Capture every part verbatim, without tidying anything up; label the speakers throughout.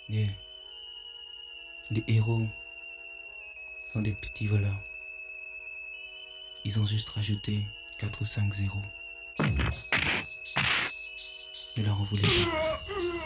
Speaker 1: Yeah. Les héros sont des petits voleurs. Ils ont juste rajouté quatre ou cinq zéros. Ne leur en voulez pas.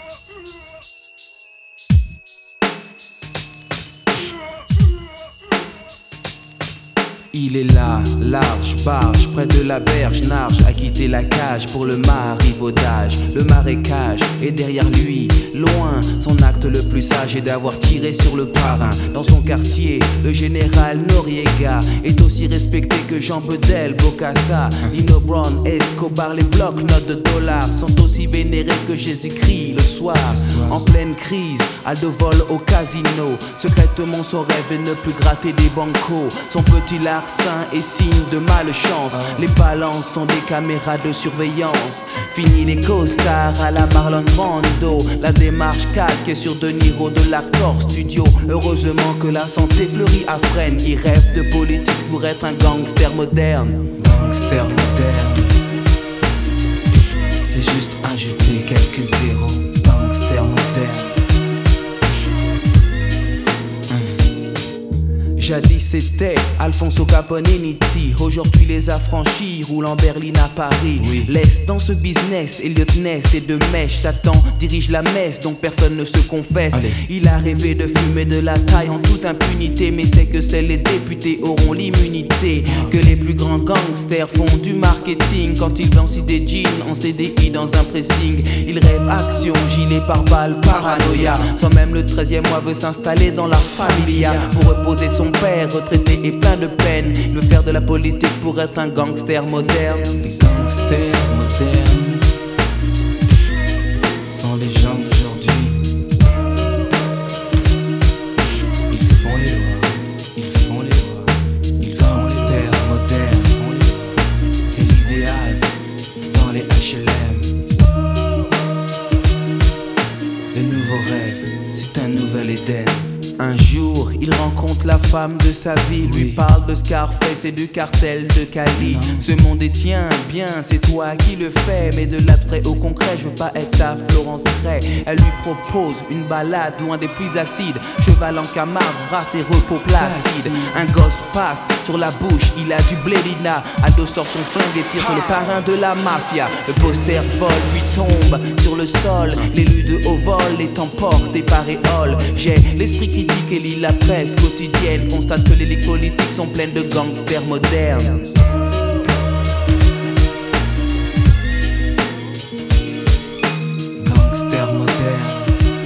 Speaker 1: Il est là, large, barge, près de la berge, narge, a quitté la cage pour le marivaudage, le marécage, et derrière lui, loin, son acte le plus sage est d'avoir tiré sur le parrain. Dans son quartier, le général Noriega est aussi respecté que Jean Bedel, Bokassa, Nino Brown, Escobar. Les blocs-notes de dollars sont aussi vénérés que Jésus-Christ le soir. En pleine crise, Aldo vole au casino, secrètement son rêve est ne plus gratter des bancos. Son petit larcin est signe de malchance. Les balances sont des caméras de surveillance. Fini les costards à la Marlon Brando. La démarche calque est sur De Niro de l'acteur studio. Heureusement que la santé fleurit à Fresnes, qui rêve de politique pour être un gangster moderne. Gangster moderne, c'est juste ajouter quelques zéros. Gangster moderne. Jadis c'était Alfonso Caponinici, aujourd'hui les affranchis roulent en berline à Paris. Oui. Laisse dans ce business, Elliot Ness et de mèche, Satan dirige la messe donc personne ne se confesse. Allez. Il a rêvé de fumer de la taille en toute impunité, mais c'est que seuls les députés auront l'immunité. Que les plus grands gangsters font du marketing quand ils vendent des jeans en C D I dans un pressing. Ils rêvent action, gilet par balle, paranoïa. Sans même le treizième mois veut s'installer dans la familia pour reposer son père retraité et plein de peine. Il veut faire de la politique pour être un gangster moderne. Les gangsters modernes sont les gens d'aujourd'hui. Ils font les lois, ils font les lois. Ils gangsters modernes, c'est l'idéal dans les H L M. Le nouveau rêve, c'est un nouvel Éden. Un jour, il rencontre la femme de sa vie, lui parle de Scarface et du cartel de Cali. Ce monde est tien, bien, c'est toi qui le fais, mais de l'abstrait au concret, je veux pas être ta Florence Ray. Elle lui propose une balade loin des pluies acides, cheval en Camargue, bras et repos placide. Un gosse passe sur la bouche, il a du blélina. Aldo sort son flingue et tire sur le parrain de la mafia. Le poster vol lui tombe sur le sol, l'élu de haut vol est emporté par éole. J'ai l'esprit qui et lit la presse quotidienne, constate que les ligues politiques sont pleines de gangsters modernes. Gangsters modernes,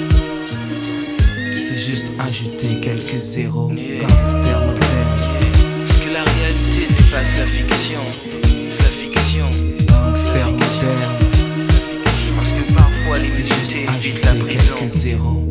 Speaker 1: c'est juste ajouter quelques zéros. Yeah. Gangsters modernes,
Speaker 2: parce que la réalité dépasse la fiction. C'est la fiction.
Speaker 1: Gangsters modernes,
Speaker 2: parce que parfois
Speaker 1: c'est juste ajouter quelques zéros.